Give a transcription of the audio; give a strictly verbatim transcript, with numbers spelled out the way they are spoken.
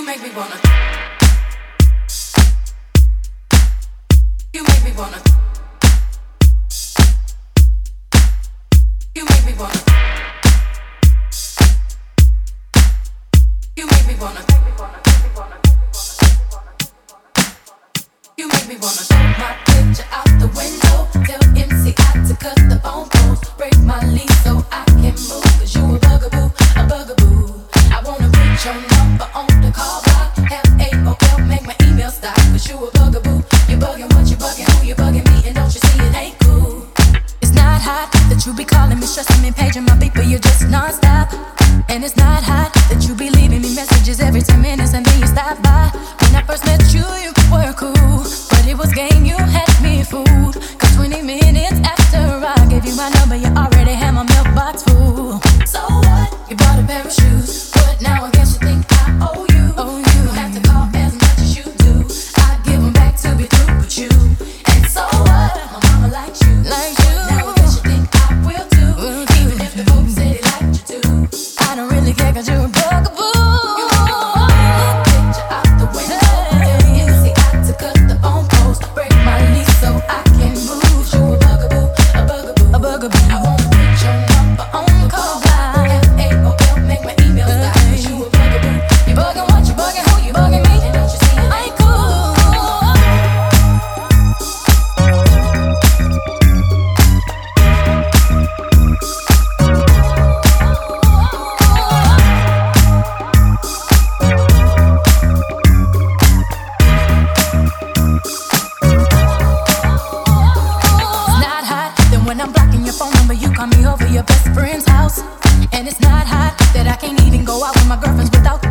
You make me wanna. You make me wanna. You make me wanna. You make me wanna. You make me wanna throw my picture out the window. Tell M C I to cut the phone post. Break my lease so I can move. Cause you a bugaboo, a bugaboo. I wanna put your number on the call block. Have a hotel, make my email stop. Cause you a bugaboo. You bugging what you bugging, who you bugging me. And don't you see it ain't cool. It's not hot that you be calling me, stressing me, paging my beat, but you're just non-stop. And it's not hot that you be leaving me messages every ten minutes and then you stop by. When I first met you, you were cool, but it was game, you had me fooled. Cause twenty minutes after I gave you my number, you already had my mailbox full. So what? You bought a pair of shoes, but now I guess you think I owe you. Oh, you don't have to call as much as you do. I give them back to be through with you. And so what? My mama likes you, like you. Now I guess you think I will too, will too. Even if the folks say they like you too. I don't really care cause you're a bugaboo. And it's not hot that I can't even go out with my girlfriends without